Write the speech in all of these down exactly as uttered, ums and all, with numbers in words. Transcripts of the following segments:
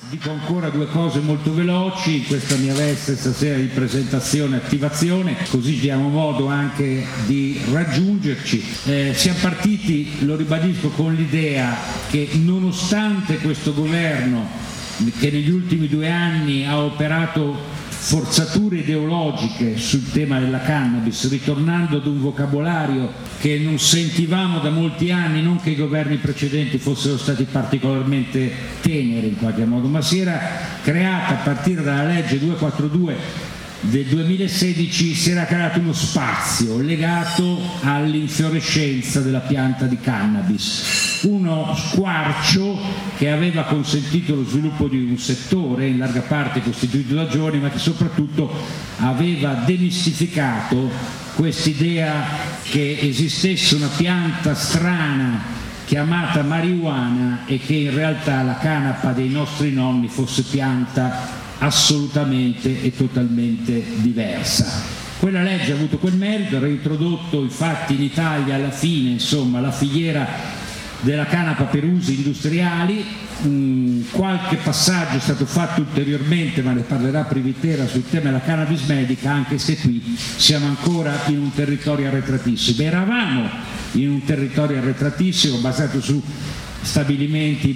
Dico ancora due cose molto veloci in questa mia veste stasera di presentazione e attivazione, così diamo modo anche di raggiungerci. Eh, siamo partiti, lo ribadisco, con l'idea che nonostante questo governo che negli ultimi due anni ha operato forzature ideologiche sul tema della cannabis, ritornando ad un vocabolario che non sentivamo da molti anni, non che i governi precedenti fossero stati particolarmente teneri in qualche modo, ma si era creata a partire dalla legge duecentoquarantadue del duemilasedici, si era creato uno spazio legato all'infiorescenza della pianta di cannabis, uno squarcio che aveva consentito lo sviluppo di un settore in larga parte costituito da giovani, ma che soprattutto aveva demistificato quest'idea che esistesse una pianta strana chiamata marijuana e che in realtà la canapa dei nostri nonni fosse pianta assolutamente e totalmente diversa. Quella legge ha avuto quel merito, ha reintrodotto infatti in Italia alla fine insomma la filiera della canapa per usi industriali. Mm, qualche passaggio è stato fatto ulteriormente, ma ne parlerà Privitera sul tema della cannabis medica, anche se qui siamo ancora in un territorio arretratissimo. Eravamo in un territorio arretratissimo basato su stabilimenti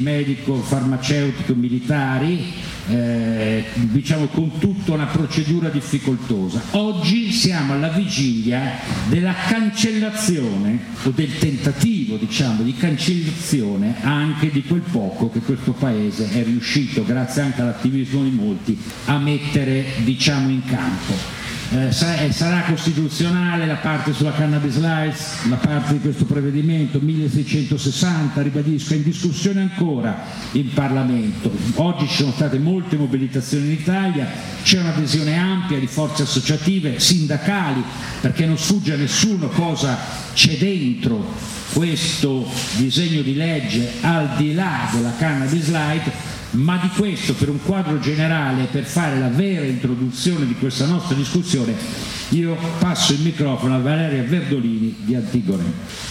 medico-farmaceutico-militari, eh, diciamo con tutta una procedura difficoltosa. Oggi siamo alla vigilia della cancellazione o del tentativo, diciamo, di cancellazione anche di quel poco che questo Paese è riuscito, grazie anche all'attivismo di molti, a mettere, diciamo, in campo. Eh, sarà costituzionale la parte sulla cannabis lights, la parte di questo provvedimento milleseicentosessanta, ribadisco, è in discussione ancora in Parlamento. Oggi ci sono state molte mobilitazioni in Italia, c'è un'adesione ampia di forze associative, sindacali, perché non sfugge a nessuno cosa c'è dentro questo disegno di legge al di là della cannabis light. Ma di questo, per un quadro generale, per fare la vera introduzione di questa nostra discussione, io passo il microfono a Valeria Verdolini di Antigone.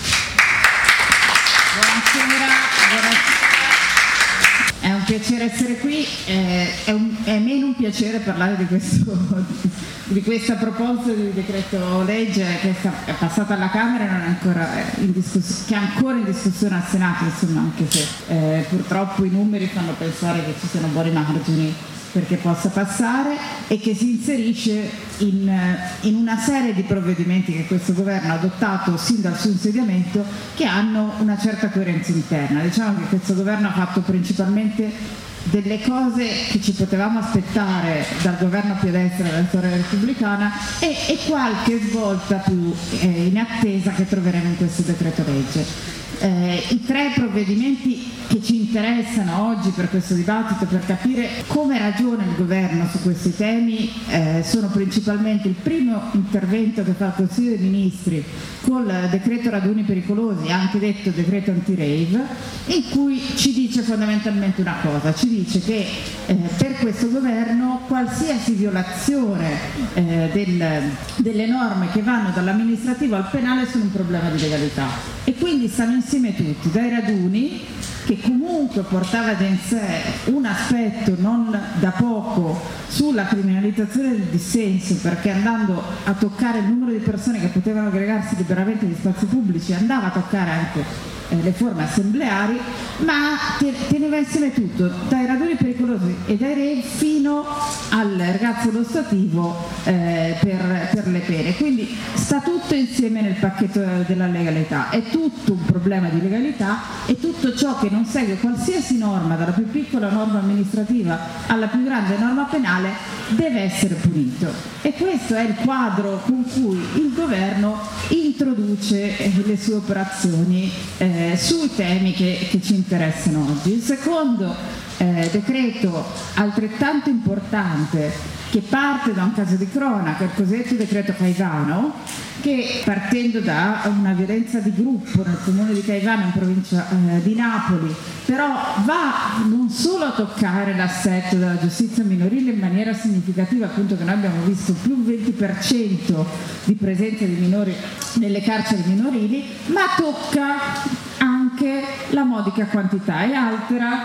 Buonasera, buonasera. È un piacere essere qui, eh, è, un, è meno un piacere parlare di, questo, di questa proposta di decreto legge che è passata alla Camera e non è ancora in discussione, che è ancora in discussione al Senato, insomma, anche se eh, purtroppo i numeri fanno pensare che ci siano buoni margini perché possa passare, e che si inserisce in, in una serie di provvedimenti che questo governo ha adottato sin dal suo insediamento, che hanno una certa coerenza interna. Diciamo che questo governo ha fatto principalmente delle cose che ci potevamo aspettare dal governo più a destra della storia repubblicana e, e qualche svolta più eh, in attesa che troveremo in questo decreto legge. Eh, I tre provvedimenti che ci interessano oggi per questo dibattito, per capire come ragiona il governo su questi temi, eh, sono principalmente il primo intervento che fa il Consiglio dei Ministri col decreto raduni pericolosi, anche detto decreto anti-rave, in cui ci dice fondamentalmente una cosa, ci dice che eh, per questo governo qualsiasi violazione eh, del, delle norme che vanno dall'amministrativo al penale sono un problema di legalità, e quindi stanno insieme tutti, dai raduni, che comunque portava in sé un aspetto non da poco sulla criminalizzazione del dissenso, perché andando a toccare il numero di persone che potevano aggregarsi liberamente negli spazi pubblici andava a toccare anche eh, le forme assembleari, ma teneva insieme tutto, dai raduni pericolosi e dai rave fino al ergastolo ostativo eh, per, per le pene. Quindi sta tutto insieme nel pacchetto della legalità, è tutto un problema di legalità, e tutto ciò che non segue qualsiasi norma, dalla più piccola norma amministrativa alla più grande norma penale, deve essere punito. E questo è il quadro con cui il governo introduce eh, le sue operazioni eh, sui temi che, che ci interessano oggi. Il secondo eh, decreto altrettanto importante, che parte da un caso di cronaca, il cosiddetto decreto Caivano, che partendo da una violenza di gruppo nel comune di Caivano in provincia eh, di Napoli, però va non solo a toccare l'assetto della giustizia minorile in maniera significativa, appunto che noi abbiamo visto più venti per cento di presenza di minori nelle carceri minorili, ma tocca anche anche la modica quantità e altera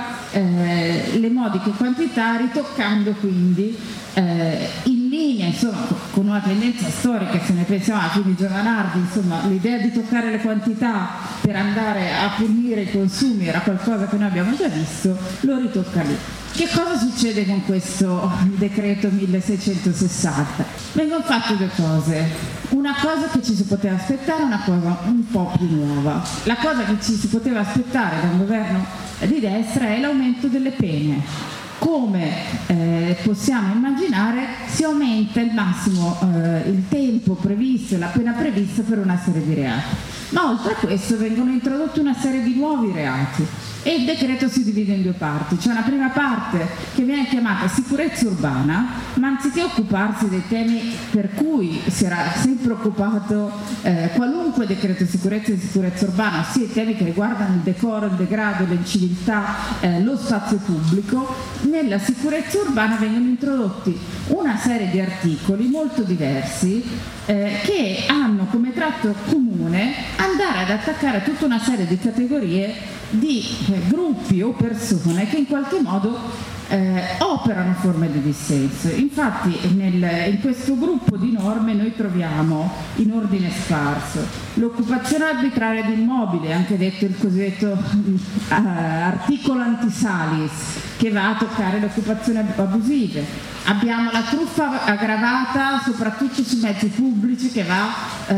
eh, le modiche quantità, ritoccando quindi eh, in linea insomma con una tendenza storica, se ne pensiamo a Fini Giovanardi, insomma l'idea di toccare le quantità per andare a punire i consumi era qualcosa che noi abbiamo già visto, lo ritocca lì. Che cosa succede con questo decreto milleseicentosessanta? Vengono fatte due cose, una cosa che ci si poteva aspettare e una cosa un po' più nuova. La cosa che ci si poteva aspettare da un governo di destra è l'aumento delle pene. Come eh, possiamo immaginare, si aumenta il massimo eh, il tempo previsto e la pena prevista per una serie di reati, ma oltre a questo vengono introdotti una serie di nuovi reati e il decreto si divide in due parti. C'è una prima parte che viene chiamata sicurezza urbana, ma anziché occuparsi dei temi per cui si era sempre occupato eh, qualunque decreto sicurezza e sicurezza urbana, ossia i temi che riguardano il decoro, il degrado, l'inciviltà, eh, lo spazio pubblico, nella sicurezza urbana vengono introdotti una serie di articoli molto diversi eh, che hanno come tratto comune andare ad attaccare tutta una serie di categorie di eh, gruppi o persone che in qualche modo eh, operano forme di dissenso. Infatti nel, in questo gruppo di norme noi troviamo in ordine sparso l'occupazione arbitraria di immobili, anche detto il cosiddetto uh, articolo antisalis, che va a toccare le occupazioni abusive. Abbiamo la truffa aggravata soprattutto sui mezzi pubblici, che va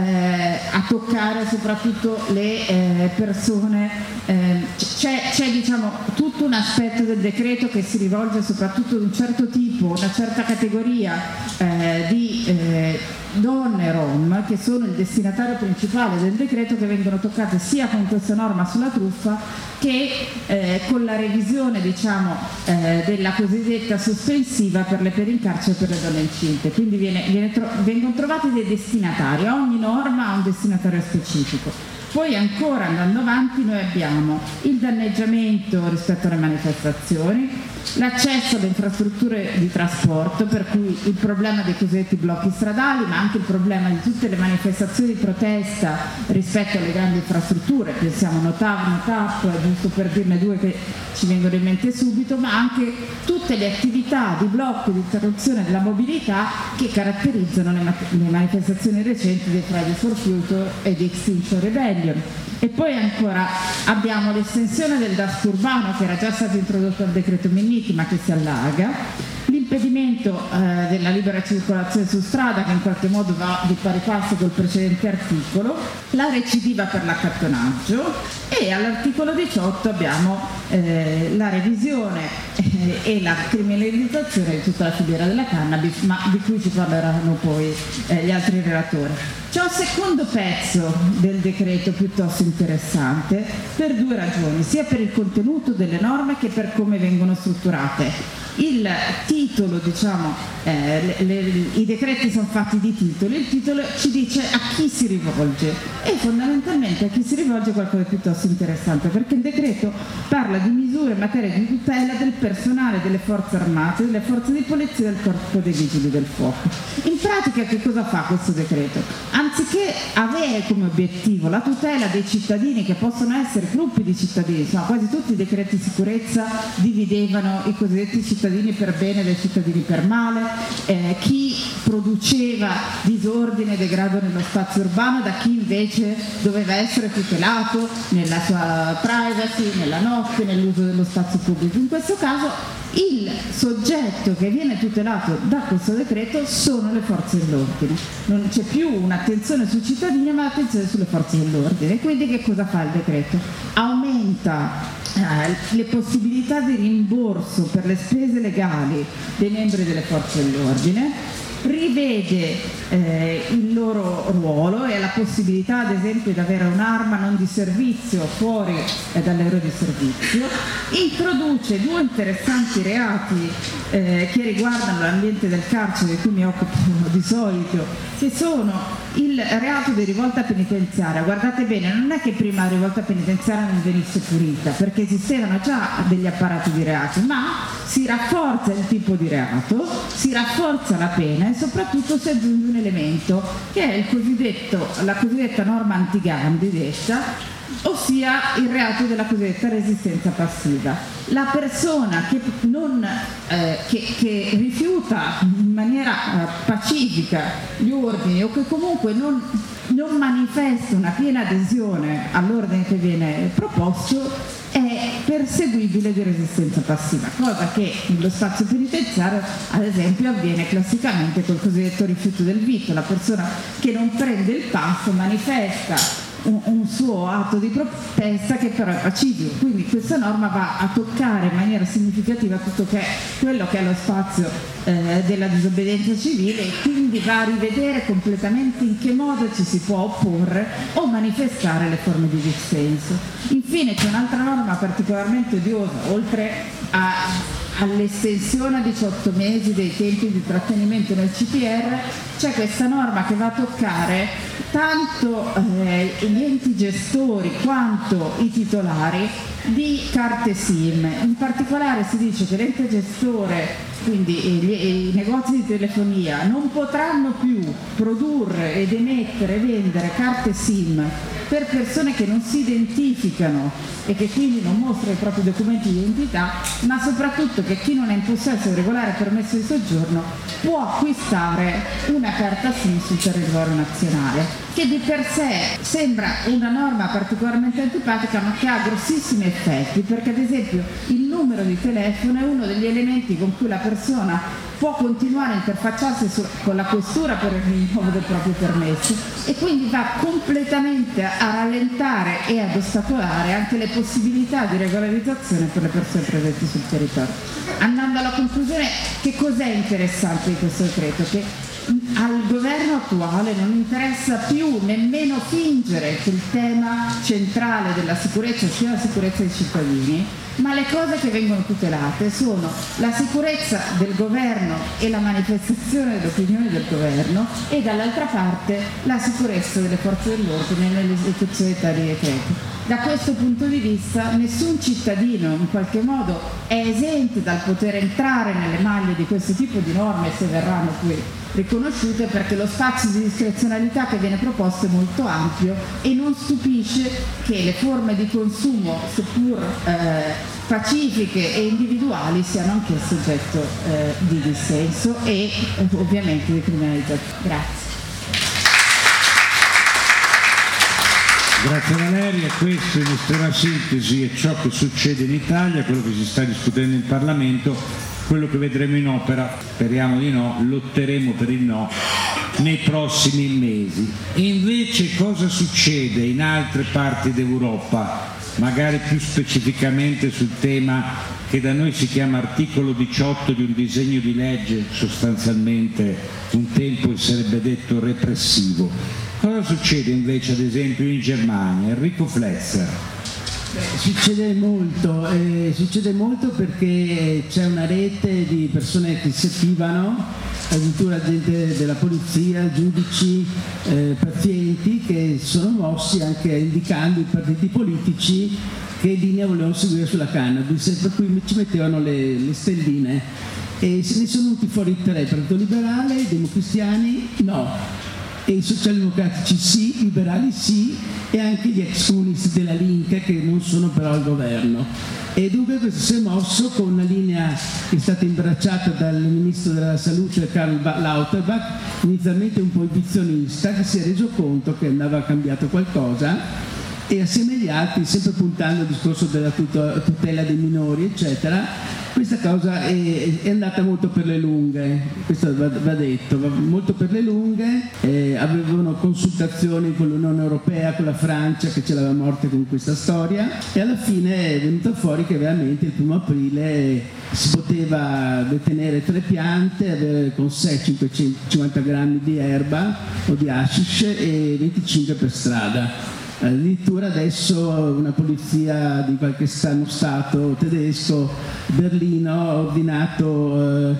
eh, a toccare soprattutto le eh, persone. Eh, c'è, c'è diciamo tutto un aspetto del decreto che si rivolge soprattutto ad un certo tipo, una certa categoria eh, di eh, donne rom, che sono il destinatario principale del decreto, che vengono toccate sia con questa norma sulla truffa che eh, con la revisione diciamo eh, della cosiddetta sospensiva per le pene in carcere per le donne incinte. Quindi viene, viene tro- vengono trovati dei destinatari, ogni norma ha un destinatario specifico. Poi ancora andando avanti noi abbiamo il danneggiamento rispetto alle manifestazioni, l'accesso alle infrastrutture di trasporto, per cui il problema dei cosiddetti blocchi stradali, ma anche il problema di tutte le manifestazioni di protesta rispetto alle grandi infrastrutture, pensiamo a Notav, Notap, giusto per dirne due che ci vengono in mente subito, ma anche tutte le attività di blocco e di interruzione della mobilità che caratterizzano le, ma- le manifestazioni recenti dei Fridays for Future e di Extinction Rebellion. E poi ancora abbiamo l'estensione del daspo urbano, che era già stato introdotto al decreto Minniti ma che si allarga, l'impedimento eh, della libera circolazione su strada, che in qualche modo va di pari passo col precedente articolo, la recidiva per l'accattonaggio, e all'articolo diciotto abbiamo eh, la revisione eh, e la criminalizzazione di tutta la filiera della cannabis, ma di cui ci parleranno poi eh, gli altri relatori. C'è un secondo pezzo del decreto piuttosto interessante per due ragioni, sia per il contenuto delle norme che per come vengono strutturate. Il titolo, diciamo, eh, le, le, i decreti sono fatti di titoli, il titolo ci dice a chi si rivolge, e fondamentalmente a chi si rivolge è qualcosa di piuttosto interessante, perché il decreto parla di misure in materia di tutela del personale delle forze armate, delle forze di polizia e del corpo dei vigili del fuoco. In pratica che cosa fa questo decreto? Anziché avere come obiettivo la tutela dei cittadini, che possono essere gruppi di cittadini, insomma quasi tutti i decreti di sicurezza dividevano i cosiddetti cittadini per bene dai cittadini per male, eh, chi produceva disordine e degrado nello spazio urbano da chi invece doveva essere tutelato nella sua privacy, nella notte, nell'uso dello spazio pubblico. In questo caso il soggetto che viene tutelato da questo decreto sono le forze dell'ordine, non c'è più un'attenzione sui cittadini ma l'attenzione sulle forze dell'ordine. Quindi che cosa fa il decreto? Aumenta eh, le possibilità di rimborso per le spese legali dei membri delle forze dell'ordine, rivede eh, il loro ruolo e la possibilità ad esempio di avere un'arma non di servizio fuori eh, dall'area di servizio, introduce due interessanti reati eh, che riguardano l'ambiente del carcere, di cui mi occupo di solito, che sono il reato di rivolta penitenziaria. Guardate bene, non è che prima la rivolta penitenziaria non venisse punita, perché esistevano già degli apparati di reati, ma si rafforza il tipo di reato, si rafforza la pena e soprattutto si aggiunge un elemento che è il cosiddetto, la cosiddetta norma anti-Gandhi detta, ossia il reato della cosiddetta resistenza passiva. La persona che, non, eh, che, che rifiuta in maniera eh, pacifica gli ordini o che comunque non, non manifesta una piena adesione all'ordine che viene proposto è perseguibile di resistenza passiva, cosa che nello spazio penitenziario ad esempio avviene classicamente col cosiddetto rifiuto del vitto. La persona che non prende il pasto manifesta un, un suo atto di protesta che però è pacifico, quindi questa norma va a toccare in maniera significativa tutto che quello che è lo spazio eh, della disobbedienza civile, e quindi va a rivedere completamente in che modo ci si può opporre o manifestare le forme di dissenso. Infine c'è un'altra norma particolarmente odiosa, oltre a all'estensione a diciotto mesi dei tempi di trattenimento nel C P R, c'è questa norma che va a toccare tanto eh, gli enti gestori quanto i titolari di carte SIM. In particolare si dice che l'ente gestore, quindi gli, i negozi di telefonia, non potranno più produrre ed emettere e vendere carte SIM per persone che non si identificano e che quindi non mostrano i propri documenti di identità, ma soprattutto che chi non è in possesso di regolare permesso di soggiorno può acquistare una carta SIM sul territorio nazionale, che di per sé sembra una norma particolarmente antipatica ma che ha grossissimi effetti, perché ad esempio il numero di telefono è uno degli elementi con cui la persona può continuare a interfacciarsi su, con la questura per il rinnovo del proprio permesso, e quindi va completamente a rallentare e ad ostacolare anche le possibilità di regolarizzazione per le persone presenti sul territorio. Andando alla conclusione, che cos'è interessante di questo decreto? Che al governo attuale non interessa più nemmeno fingere che il tema centrale della sicurezza sia la sicurezza dei cittadini, ma le cose che vengono tutelate sono la sicurezza del governo e la manifestazione delle opinioni del governo, e dall'altra parte la sicurezza delle forze dell'ordine nell'esecuzione di tali decreti. Da questo punto di vista nessun cittadino in qualche modo è esente dal poter entrare nelle maglie di questo tipo di norme, se verranno poi riconosciute, perché lo spazio di discrezionalità che viene proposto è molto ampio e non stupisce che le forme di consumo, seppur eh, pacifiche e individuali, siano anch'esse oggetto eh, di dissenso e eh, ovviamente di criminalità. Grazie. Grazie Valeria, questo in estrema sintesi è ciò che succede in Italia, quello che si sta discutendo in Parlamento, quello che vedremo in opera, speriamo di no, lotteremo per il no nei prossimi mesi. E invece cosa succede in altre parti d'Europa, magari più specificamente sul tema che da noi si chiama articolo diciotto di un disegno di legge, sostanzialmente un tempo sarebbe detto repressivo. Cosa succede invece ad esempio in Germania? Enrico Fletzer. Beh, succede molto, eh, succede molto perché c'è una rete di persone che si attivano, addirittura gente della polizia, giudici, eh, pazienti, che sono mossi anche indicando i partiti politici che linea volevano seguire sulla cannabis, per cui ci mettevano le, le stelline, e se ne sono venuti fuori tre: il Partito Liberale, i democristiani no, e i socialdemocratici sì, i liberali sì, e anche gli ex comunisti della Linke, che non sono però al governo. E dunque questo si è mosso con una linea che è stata imbracciata dal ministro della salute Karl Lauterbach, inizialmente un proibizionista, che si è reso conto che andava cambiato qualcosa, e assieme agli altri, sempre puntando al discorso della tutela dei minori eccetera, questa cosa è, è andata molto per le lunghe, questo va, va detto, va molto per le lunghe, eh, avevano consultazioni con l'Unione Europea, con la Francia che ce l'aveva morte con questa storia, e alla fine è venuto fuori che veramente il primo aprile si poteva detenere tre piante, avere con sé cinquecentocinquanta grammi di erba o di hashish e venticinque per strada. Addirittura adesso una polizia di qualche stato tedesco, Berlino, ha ordinato eh,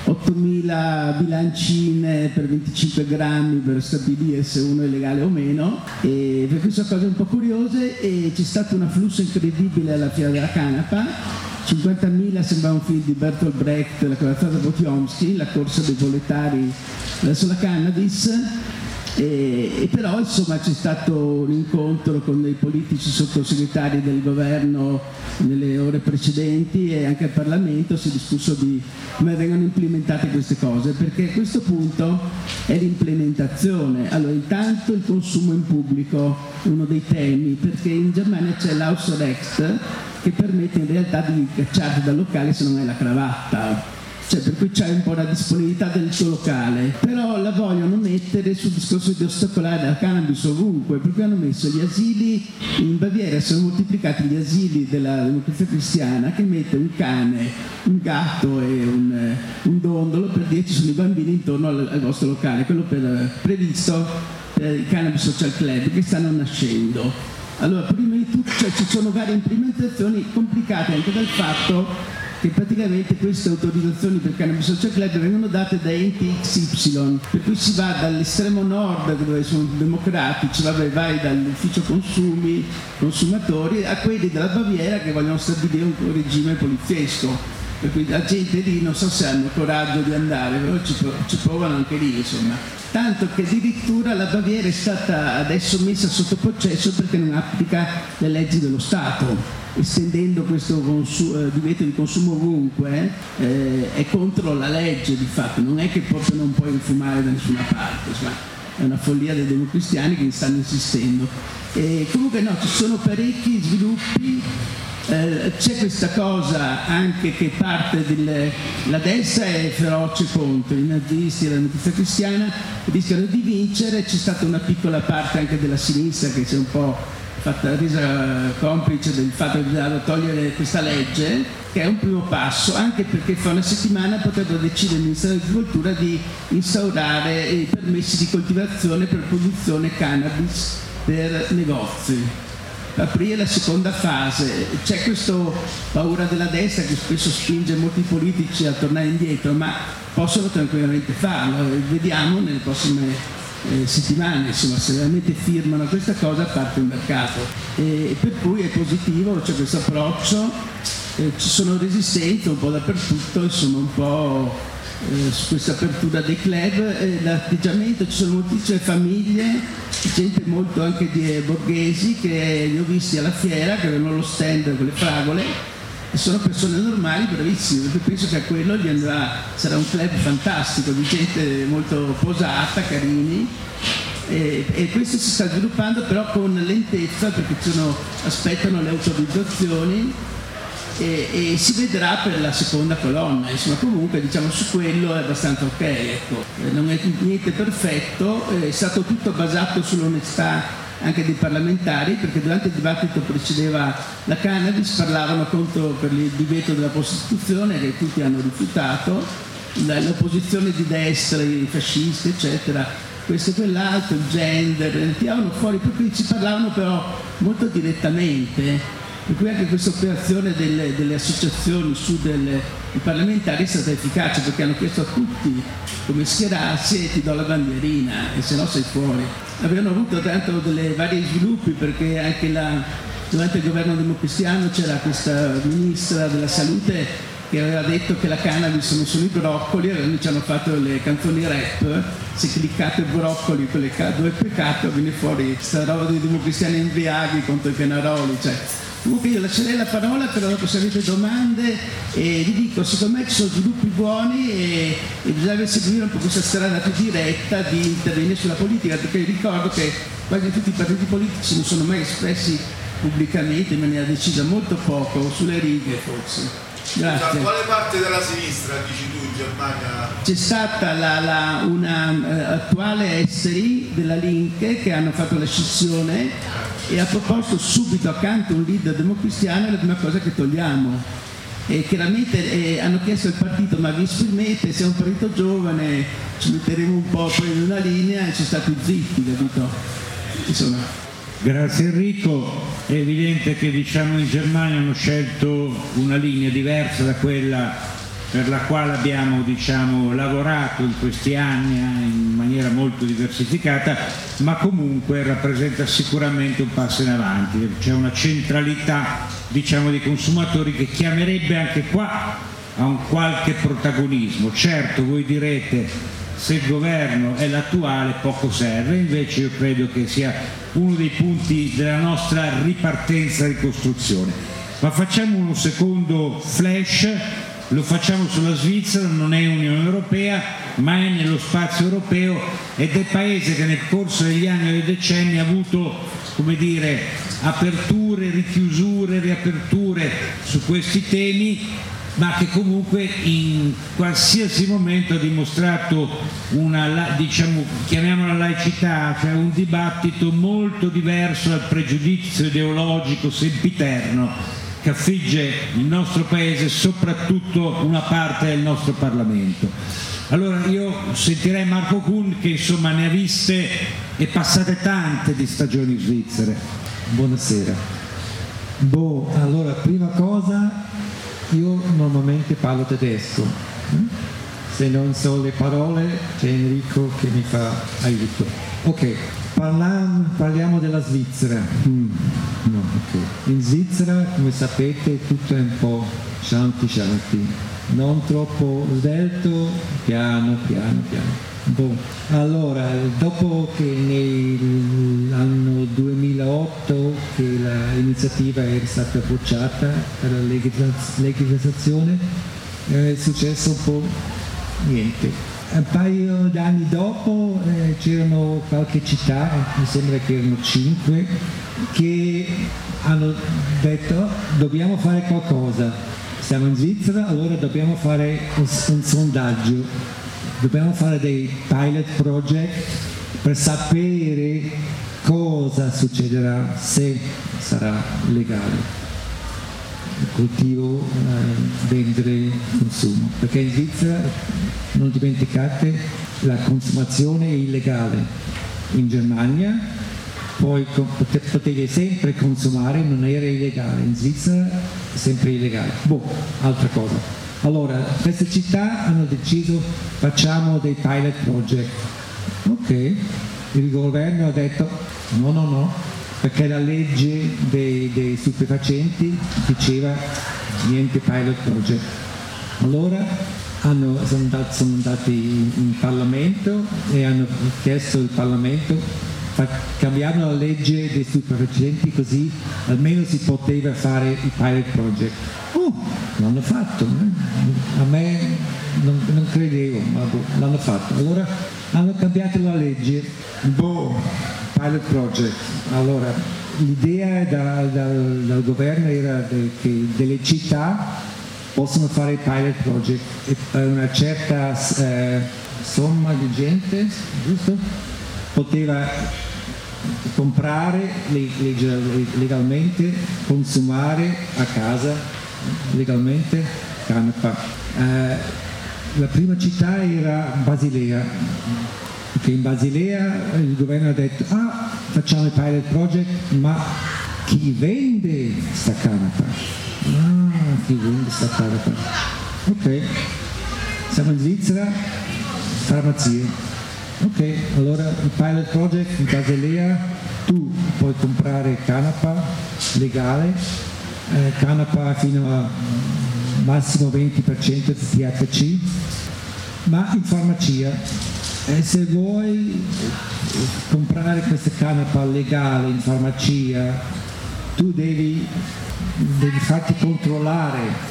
ottomila bilancine per venticinque grammi per stabilire se uno è legale o meno, e per queste cose un po' curiose. E c'è stato un afflusso incredibile alla Fiera della Canapa, cinquantamila, sembra un film di Bertolt Brecht, la corazzata Potiomsky, la corsa dei proletari verso la cannabis. E, e però insomma c'è stato un incontro con dei politici sottosegretari del governo nelle ore precedenti e anche al Parlamento si è discusso di come vengono implementate queste cose, perché a questo punto è l'implementazione. Allora intanto il consumo in pubblico è uno dei temi, perché in Germania c'è l'Hausrecht che permette in realtà di cacciarti dal locale se non hai la cravatta. Cioè, per cui c'è un po' la disponibilità del tuo locale, però la vogliono mettere sul discorso di ostacolare la cannabis ovunque, perché hanno messo gli asili in Baviera, sono moltiplicati gli asili della Democrazia Cristiana che mette un cane, un gatto e un, un dondolo per dire ci sono i bambini intorno al, al vostro locale, quello per, previsto per i Cannabis Social Club che stanno nascendo. Allora, prima di tutto, cioè, ci sono varie implementazioni complicate anche dal fatto che praticamente queste autorizzazioni per Cannabis Social Club vengono date da enti X Y, per cui si va dall'estremo nord dove sono democratici, vabbè, vai dall'ufficio consumi, consumatori, a quelli della Baviera che vogliono stabilire un regime poliziesco, per cui la gente lì non so se hanno coraggio di andare, però ci, ci provano anche lì, insomma. Tanto che addirittura la Baviera è stata adesso messa sotto processo perché non applica le leggi dello Stato, estendendo questo consu- eh, divieto di consumo ovunque, eh, è contro la legge di fatto, non è che proprio non puoi fumare da nessuna parte, insomma, è una follia dei democristiani che stanno insistendo. E comunque no, ci sono parecchi sviluppi. Eh, c'è questa cosa anche che parte del, la destra è feroce contro i nazisti e la Democrazia Cristiana, rischiano di vincere, c'è stata una piccola parte anche della sinistra che si è un po' fatta resa complice del fatto di togliere questa legge, che è un primo passo, anche perché fra una settimana potrebbero decidere il Ministero dell'Agricoltura di instaurare i permessi di coltivazione per produzione cannabis per negozi. Aprire la seconda fase. C'è questa paura della destra che spesso spinge molti politici a tornare indietro, ma possono tranquillamente farlo, vediamo nelle prossime eh, settimane, insomma, se veramente firmano questa cosa parte il mercato, e per cui è positivo, c'è questo approccio, eh, ci sono resistenze un po' dappertutto, insomma un po' Eh, su questa apertura dei club, eh, l'atteggiamento, ci sono moltissime famiglie, gente molto anche di eh, borghesi che li ho visti alla fiera, che avevano lo stand con le fragole, e sono persone normali, bravissime, perché penso che a quello gli andrà, sarà un club fantastico, di gente molto posata, carini, e, e questo si sta sviluppando però con lentezza, perché ci sono, aspettano le autorizzazioni. E, e si vedrà per la seconda colonna, insomma comunque diciamo su quello è abbastanza ok, ecco. Non è niente perfetto, è stato tutto basato sull'onestà anche dei parlamentari, perché durante il dibattito precedeva la cannabis, parlavano contro per il divieto della prostituzione che tutti hanno rifiutato, l'opposizione di destra, i fascisti eccetera, questo e quell'altro, il gender, tiravano fuori, perché ci parlavano però molto direttamente. Per cui anche questa operazione delle, delle associazioni su delle, i parlamentari è stata efficace, perché hanno chiesto a tutti come schierarsi e ti do la bandierina e se no sei fuori. Avevano avuto tanto delle vari sviluppi, perché anche la, durante il governo democristiano c'era questa ministra della salute che aveva detto che la cannabis non sono i broccoli, e noi ci hanno fatto le canzoni rap, se cliccate broccoli con le due peccato viene fuori questa roba dei democristiani inviaghi contro i Pianaroli, cioè. Comunque io lascerei la parola, però dopo se avete domande, e vi dico, secondo me ci sono sviluppi buoni e, e bisogna seguire un po' questa strada più diretta di intervenire sulla politica, perché ricordo che quasi tutti i partiti politici non sono mai espressi pubblicamente in maniera decisa, molto poco, sulle righe forse. Grazie. Da quale parte della sinistra dici tu in Germania? C'è stata la, la, una uh, attuale Esteri della Linke che hanno fatto la scissione e ha proposto subito accanto un leader democristiano, è la prima cosa che togliamo. E chiaramente eh, hanno chiesto al partito, ma vi esprimete, siamo un partito giovane, ci metteremo un po' in una linea, e sono stati zitti, capito? Insomma. Grazie Enrico, è evidente che diciamo in Germania hanno scelto una linea diversa da quella per la quale abbiamo diciamo, lavorato in questi anni in maniera molto diversificata, ma comunque rappresenta sicuramente un passo in avanti. C'è una centralità diciamo, dei consumatori che chiamerebbe anche qua a un qualche protagonismo. Certo, voi direte se il governo è l'attuale poco serve, invece io credo che sia uno dei punti della nostra ripartenza e ricostruzione. Ma facciamo uno secondo flash, lo facciamo sulla Svizzera, non è Unione Europea ma è nello spazio europeo ed è il paese che nel corso degli anni e dei decenni ha avuto, come dire, aperture, richiusure, riaperture su questi temi, ma che comunque in qualsiasi momento ha dimostrato una, diciamo, chiamiamola laicità, cioè un dibattito molto diverso dal pregiudizio ideologico sempiterno che affligge il nostro paese, soprattutto una parte del nostro Parlamento. Allora io sentirei Marco Kuhn che insomma ne ha viste e passate tante di stagioni svizzere. Buonasera. Boh, allora prima cosa, io normalmente parlo tedesco, se non so le parole c'è Enrico che mi fa aiuto. Ok, parliamo, parliamo della Svizzera. Mm, no, okay. In Svizzera, come sapete, tutto è un po' scianti scianti, non troppo svelto, piano piano piano. Boh. Allora, dopo che nell'anno duemilaotto che l'iniziativa era stata bocciata per la legislazione, è successo un po' niente. Un paio d'anni dopo eh, c'erano qualche città, mi sembra che erano cinque, che hanno detto dobbiamo fare qualcosa. Siamo in Svizzera, allora dobbiamo fare un, un sondaggio, dobbiamo fare dei pilot project per sapere cosa succederà se sarà legale il coltivo, eh, vendere, consumo. Perché in Svizzera, non dimenticate, la consumazione è illegale. In Germania poi potevi sempre consumare, non era illegale, in Svizzera è sempre illegale. Boh, altra cosa. Allora, queste città hanno deciso facciamo dei pilot project. Ok, il governo ha detto no, no, no, perché la legge dei, dei stupefacenti diceva niente pilot project. Allora hanno, sono, andati, sono andati in, in Parlamento e hanno chiesto al Parlamento cambiare la legge dei stupefacenti così almeno si poteva fare i pilot project. Uh, l'hanno fatto, eh? A me non, non credevo, ma boh, l'hanno fatto. Allora hanno cambiato la legge, boh, pilot project. Allora l'idea da, da, dal governo era de, che delle città possono fare i pilot project e per una certa eh, somma di gente, giusto? Poteva comprare legalmente, consumare a casa legalmente canapa. Eh, la prima città era Basilea, perché in Basilea il governo ha detto ah, facciamo il pilot project, ma chi vende sta canapa? Ah, chi vende sta canapa? Ok, siamo in Svizzera, farmacie. Ok, allora il pilot project in Basilea, tu puoi comprare canapa legale, eh, canapa fino a massimo venti per cento di T H C, ma in farmacia. E se vuoi comprare questa canapa legale in farmacia, tu devi, devi farti controllare.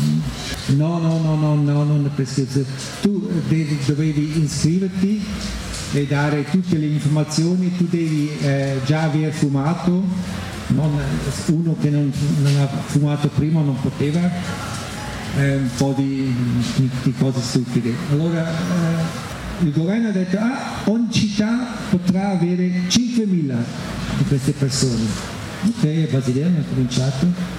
No, no, no, no, no, non è prescritto. Tu devi, dovevi iscriverti e dare tutte le informazioni, tu devi eh, già aver fumato, non, uno che non, non ha fumato prima non poteva, eh, un po' di, di, di cose stupide. Allora eh, il governo ha detto ah, ogni città potrà avere cinquemila di queste persone. Ok, Basilea ha cominciato.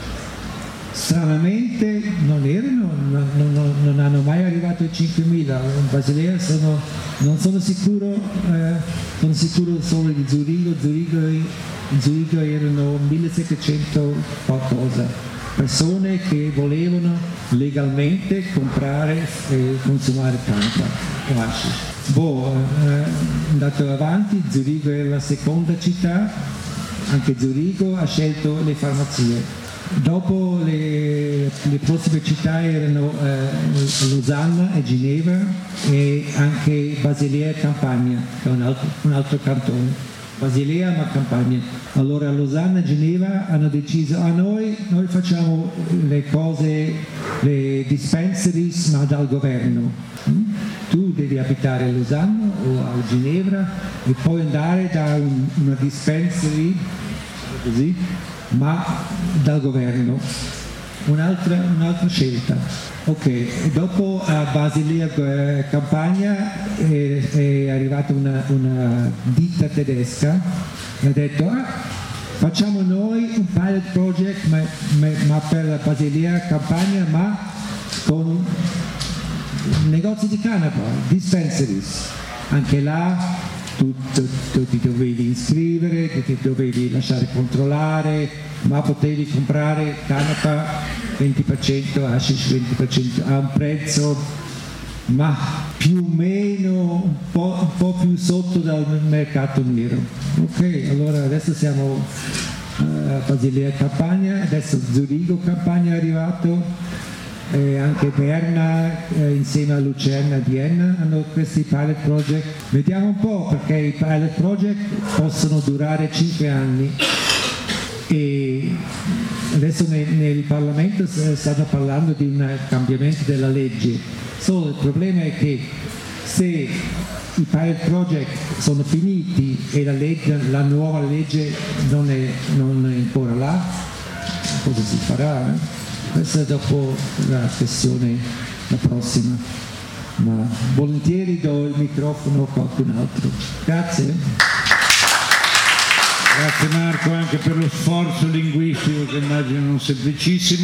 Stranamente non erano, non, non, non hanno mai arrivato ai cinquemila. In Basilea sono, non sono sicuro, eh, sono sicuro solo di Zurigo, Zurigo, in Zurigo erano millesettecento qualcosa, persone che volevano legalmente comprare e consumare canapa o hashish. Boh, eh, andato avanti, Zurigo è la seconda città, anche Zurigo ha scelto le farmacie. Dopo le, le prossime città erano eh, Losanna e Ginevra e anche Basilea e Campania, che è un altro, un altro cantone. Basilea ma Campania. Allora Losanna e Ginevra hanno deciso, a noi, noi facciamo le cose, le dispensaries ma dal governo. Tu devi abitare a Losanna o a Ginevra e poi andare da un, una dispensary così, ma dal governo. Un'altra, un'altra scelta. Ok, e dopo a Basilea eh, Campania è, è arrivata una, una ditta tedesca e ha detto ah, facciamo noi un pilot project ma, ma, ma per la Basilea Campania ma con negozi di canapa, dispensaries. Anche là tu, tu, tu ti dovevi iscrivere, tu ti dovevi lasciare controllare, ma potevi comprare canapa venti per cento, hashish venti per cento a un prezzo ma più o meno un po', un po' più sotto dal mercato nero. Ok, allora adesso siamo a Basilea Campania, adesso Zurigo Campania è arrivato. E anche Berna eh, insieme a Lucerna e Vienna hanno questi pilot project. Vediamo un po', perché i pilot project possono durare cinque anni e adesso nel, nel Parlamento stanno parlando di un cambiamento della legge. Solo il problema è che se i pilot project sono finiti e la, legge, la nuova legge non è, non è ancora là, cosa si farà? Eh? Questa è dopo la questione, la prossima, ma volentieri do il microfono a qualcun altro. Grazie. Grazie Marco anche per lo sforzo linguistico che immagino non semplicissimo.